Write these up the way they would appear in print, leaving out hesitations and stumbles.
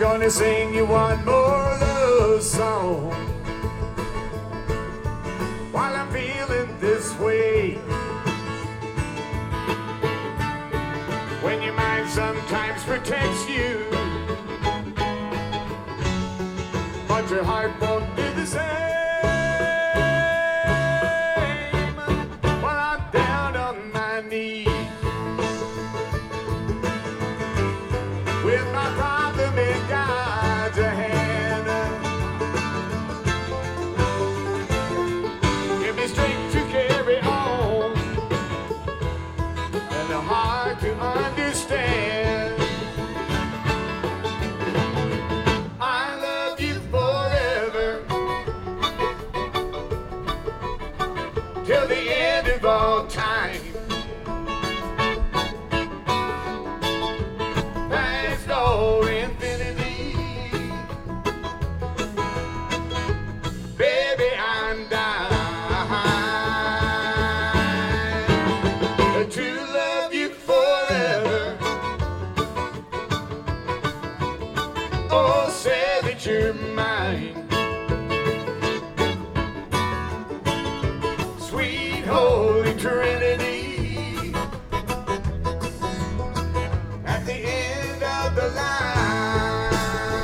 gonna sing you one more love song while I'm feeling this way. When your mind sometimes protects you, but your heart won't do the same. While I'm down on my knees with my problem in God's hand, give me strength to carry on and the heart to understand. I love you forever till the end of all time. Past all infinity, baby, I'm dying to love you forever. Oh, say that you're mine, sweet Holy Trinity, at the end of the line.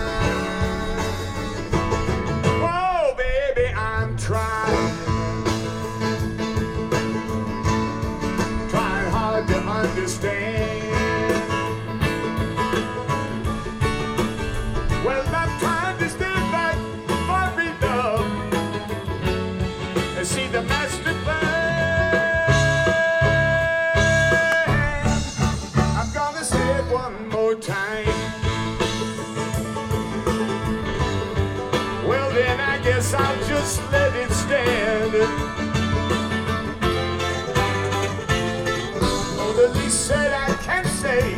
Oh, baby, I'm trying hard to understand. Well, I'm trying to stand back for freedom and see the master plan. I'm gonna say it one more time. Well, then I guess I'll just let it stand. Oh, the least that I can say,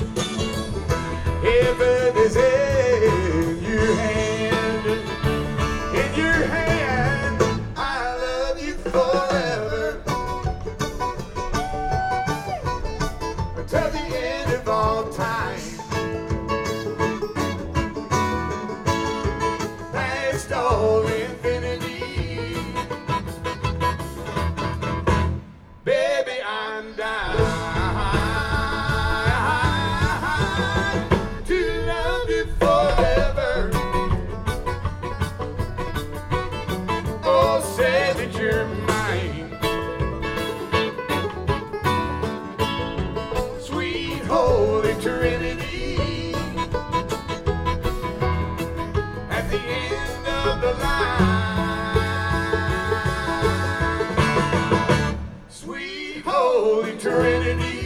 heaven is in your hand. In your hand, I love you forever until the end of all time. Past all infinity, baby, I'm dying to love you forever. Oh, say that you're mine, sweet Holy Trinity, at the end of the line. Sweet Holy Trinity.